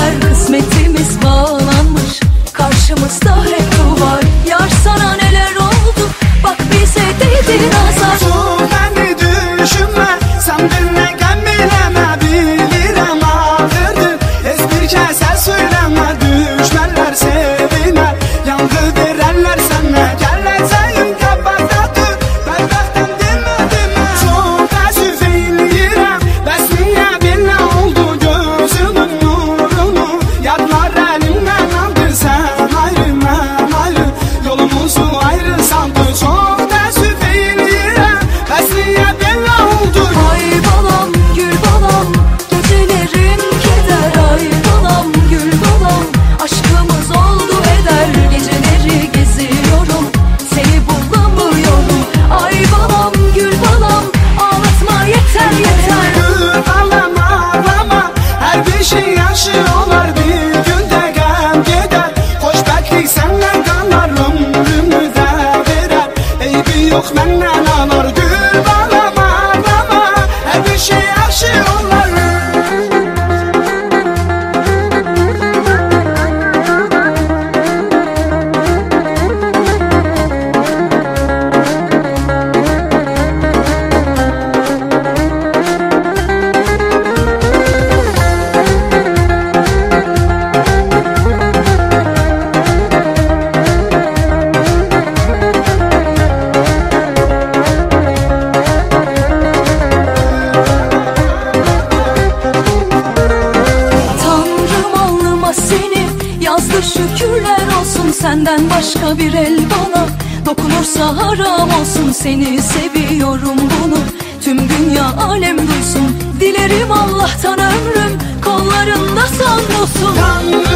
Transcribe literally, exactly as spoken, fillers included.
yeter, kısmetimiz bağlanmış, karşımızda hep duvar. Yar sana neler oldu, bak bize değdi nazar. Çok beni düşünme, sen dinle gemileme, bilirim ağırdır. Espri keser söyleme, düşmanlar sevine, yangı verenler sana. Geleceğin kabaktadır, bedbahtım deme deme. Çok teessüf eyleyirem, bəs niye belə oldu gözünün nurunu? Yadlar elimden aldı, sen ayrı mən ayrı, yolumuzu ayrı sandı. Çok teessüf eyleyirem, bəs niye belə oldu? Ay balam, gül balam, gecelerim keder. Ay balam, gül balam, aşkımız oldu eder. Geceleri geziyorum, seni bulamıyorum. Ay balam, gül balam, ağlatma yeter yeter. Gül balam ağlama, her bir şey yaşı olar, bir günde gəm gedər. Xoşbəxtlik səndən qalar, ömrümü də verər. Eybi yox məndən anar. Gül balam ağlama, her bir şey yaşı olar. Tanrım alnıma seni yazdı, şükürler olsun. Senden başka bir el bana dokunursa haram olsun. Seni seviyorum, bunu tüm dünya alem duysun. Dilerim Allah'tan ömrüm kollarında son olsun. Tanrım